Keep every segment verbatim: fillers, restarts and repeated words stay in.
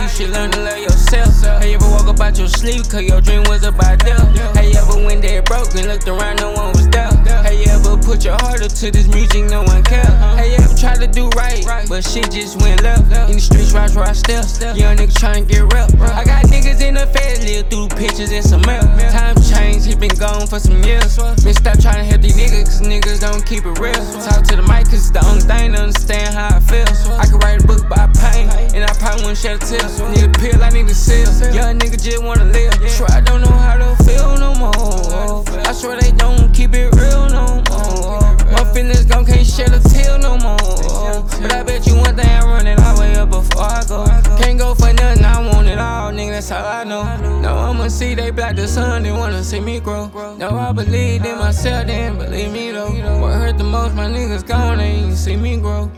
should learn to love yourself. Have you ever woke up out your sleep cause your dream was about death? Have you ever went there broke and looked around, no one was there? Have you ever put your heart up to this music, no one cared? Have you ever tried to do right, but shit just went left? In the streets, watch where I step. Young niggas tryna get rep. I got niggas in the feds, live through pictures and some mail. Time changed, he been gone for some years. Been stop tryna help these niggas, cause niggas don't keep it real. Talk to the mic, cause it's the only thing to understand how I feel. I could write a book about pain, and I probably wouldn't shed a tear. Need a pill, I need a seal. Young nigga just wanna live. Swear I don't know how to feel no more. I swear they don't keep it real no more. My feelings gone, can't shed a tear no more. But I bet you one thing, I run it all the way up before I go. Can't go for nothing, I want it all, nigga, that's all I know. Now I'ma see they block the sun, they wanna see me grow. Now I believed in myself, they didn't believe me though. What hurt the most, my niggas gone, they ain't see me grow.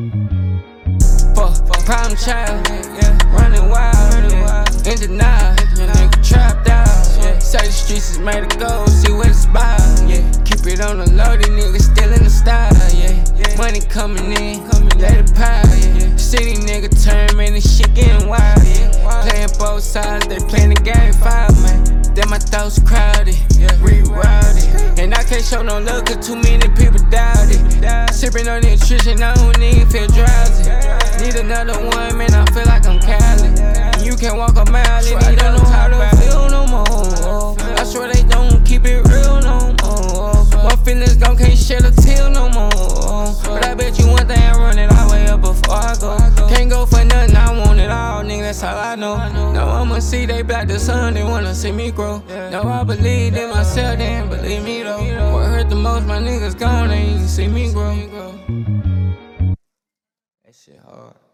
Fuck, problem child, running wild, in denial, nigga trapped out. Say the streets is made of gold, see what it's about. Keep it on the low, these niggas still in the style. Money coming in, let it pile. City nigga turn, man, this shit getting wild. Playing both sides, they playing the game five, man. Then my thoughts crowded, rerouted. And I can't show no love cause too many people doubt it. Sipping on nutrition, I don't even feel drowsy. Need another one, man, I feel like I'm Cali. You can't walk a mile and you don't know how to feel no more. I swear they don't keep it real no more. My feelings gone, can't shed a tear no more. But I bet you one thing, I run it all the way up before I go. Can't go for nothing, I want it all, nigga, that's all I know. Now I'ma see they block the sun, they wanna see me grow. Now I believed in myself, they didn't believe me though. What hurt the most, my niggas gone, they ain't see me grow. That shit hard.